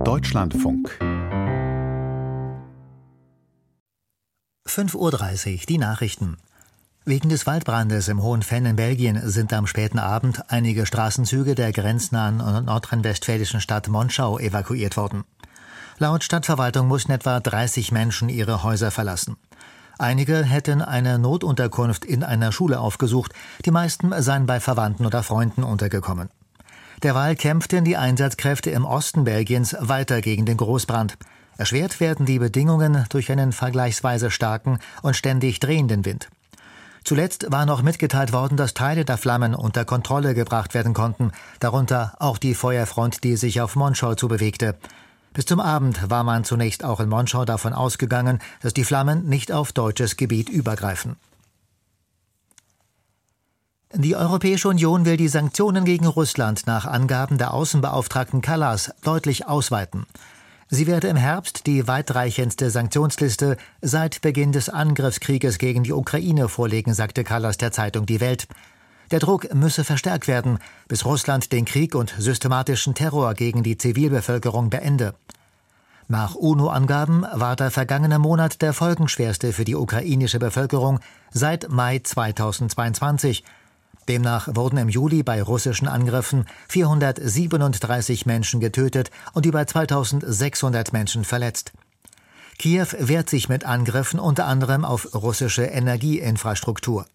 Deutschlandfunk 5:30 Uhr, die Nachrichten. Wegen des Waldbrandes im Hohenfenn in Belgien sind am späten Abend einige Straßenzüge der grenznahen nordrhein-westfälischen Stadt Monschau evakuiert worden. Laut Stadtverwaltung mussten etwa 30 Menschen ihre Häuser verlassen. Einige hätten eine Notunterkunft in einer Schule aufgesucht, die meisten seien bei Verwandten oder Freunden untergekommen. Derweil kämpften die Einsatzkräfte im Osten Belgiens weiter gegen den Großbrand. Erschwert werden die Bedingungen durch einen vergleichsweise starken und ständig drehenden Wind. Zuletzt war noch mitgeteilt worden, dass Teile der Flammen unter Kontrolle gebracht werden konnten, darunter auch die Feuerfront, die sich auf Monschau zubewegte. Bis zum Abend war man zunächst auch in Monschau davon ausgegangen, dass die Flammen nicht auf deutsches Gebiet übergreifen. Die Europäische Union will die Sanktionen gegen Russland nach Angaben der Außenbeauftragten Kallas deutlich ausweiten. Sie werde im Herbst die weitreichendste Sanktionsliste seit Beginn des Angriffskrieges gegen die Ukraine vorlegen, sagte Kallas der Zeitung Die Welt. Der Druck müsse verstärkt werden, bis Russland den Krieg und systematischen Terror gegen die Zivilbevölkerung beende. Nach UNO-Angaben war der vergangene Monat der folgenschwerste für die ukrainische Bevölkerung seit Mai 2022. Demnach wurden im Juli bei russischen Angriffen 437 Menschen getötet und über 2600 Menschen verletzt. Kiew wehrt sich mit Angriffen unter anderem auf russische Energieinfrastruktur.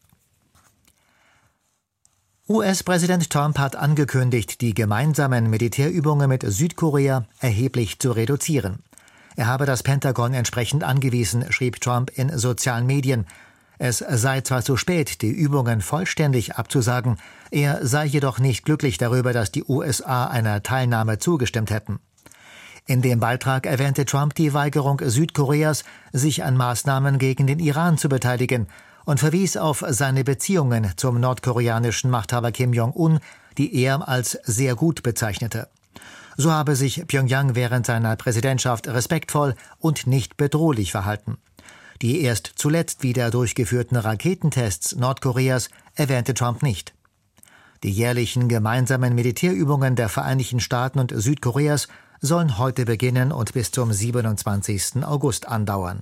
US-Präsident Trump hat angekündigt, die gemeinsamen Militärübungen mit Südkorea erheblich zu reduzieren. Er habe das Pentagon entsprechend angewiesen, schrieb Trump in sozialen Medien. Es sei zwar zu spät, die Übungen vollständig abzusagen, er sei jedoch nicht glücklich darüber, dass die USA einer Teilnahme zugestimmt hätten. In dem Beitrag erwähnte Trump die Weigerung Südkoreas, sich an Maßnahmen gegen den Iran zu beteiligen und verwies auf seine Beziehungen zum nordkoreanischen Machthaber Kim Jong-un, die er als sehr gut bezeichnete. So habe sich Pyongyang während seiner Präsidentschaft respektvoll und nicht bedrohlich verhalten. Die erst zuletzt wieder durchgeführten Raketentests Nordkoreas erwähnte Trump nicht. Die jährlichen gemeinsamen Militärübungen der Vereinigten Staaten und Südkoreas sollen heute beginnen und bis zum 27. August andauern.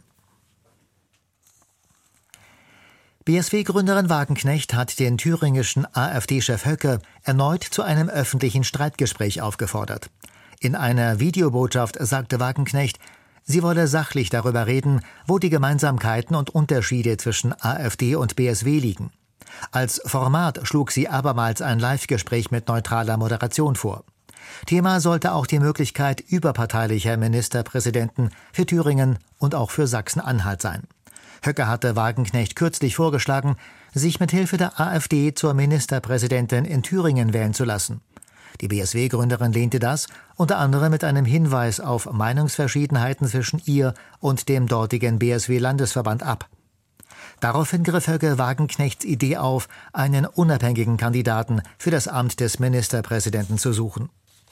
BSW-Gründerin Wagenknecht hat den thüringischen AfD-Chef Höcke erneut zu einem öffentlichen Streitgespräch aufgefordert. In einer Videobotschaft sagte Wagenknecht, sie wolle sachlich darüber reden, wo die Gemeinsamkeiten und Unterschiede zwischen AfD und BSW liegen. Als Format schlug sie abermals ein Live-Gespräch mit neutraler Moderation vor. Thema sollte auch die Möglichkeit überparteilicher Ministerpräsidenten für Thüringen und auch für Sachsen-Anhalt sein. Höcke hatte Wagenknecht kürzlich vorgeschlagen, sich mit Hilfe der AfD zur Ministerpräsidentin in Thüringen wählen zu lassen. Die BSW-Gründerin lehnte das, unter anderem mit einem Hinweis auf Meinungsverschiedenheiten zwischen ihr und dem dortigen BSW-Landesverband ab. Daraufhin griff Höcke Wagenknechts Idee auf, einen unabhängigen Kandidaten für das Amt des Ministerpräsidenten zu suchen.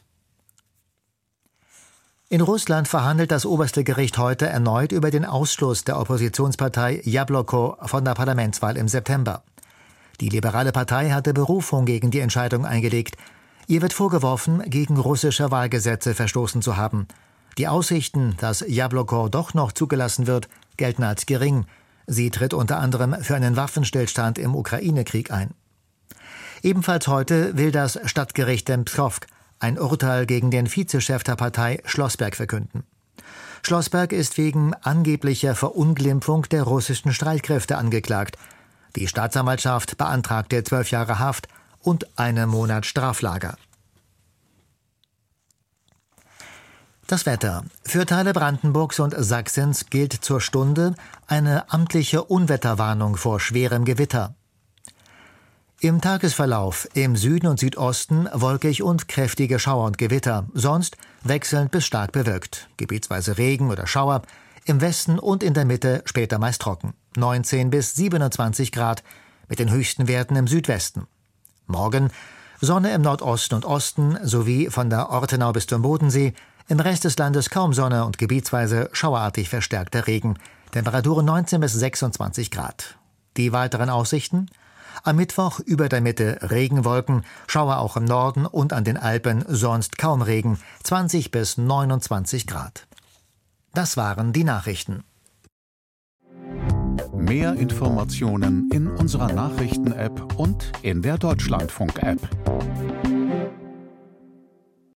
In Russland verhandelt das oberste Gericht heute erneut über den Ausschluss der Oppositionspartei Jabloko von der Parlamentswahl im September. Die liberale Partei hatte Berufung gegen die Entscheidung eingelegt. Ihr wird vorgeworfen, gegen russische Wahlgesetze verstoßen zu haben. Die Aussichten, dass Jabloko doch noch zugelassen wird, gelten als gering. Sie tritt unter anderem für einen Waffenstillstand im Ukraine-Krieg ein. Ebenfalls heute will das Stadtgericht in Pskov ein Urteil gegen den Vizechef der Partei Schlossberg verkünden. Schlossberg ist wegen angeblicher Verunglimpfung der russischen Streitkräfte angeklagt. Die Staatsanwaltschaft beantragte 12 Jahre Haft und einen Monat Straflager. Das Wetter. Für Teile Brandenburgs und Sachsens gilt zur Stunde eine amtliche Unwetterwarnung vor schwerem Gewitter. Im Tagesverlauf im Süden und Südosten wolkig und kräftige Schauer und Gewitter, sonst wechselnd bis stark bewölkt, gebietsweise Regen oder Schauer, im Westen und in der Mitte später meist trocken, 19 bis 27 Grad, mit den höchsten Werten im Südwesten. Morgen Sonne im Nordosten und Osten sowie von der Ortenau bis zum Bodensee, im Rest des Landes kaum Sonne und gebietsweise schauerartig verstärkter Regen, Temperaturen 19 bis 26 Grad. Die weiteren Aussichten: Am Mittwoch über der Mitte Regenwolken, Schauer auch im Norden und an den Alpen, sonst kaum Regen, 20 bis 29 Grad. Das waren die Nachrichten. Mehr Informationen in unserer Nachrichten-App und in der Deutschlandfunk-App.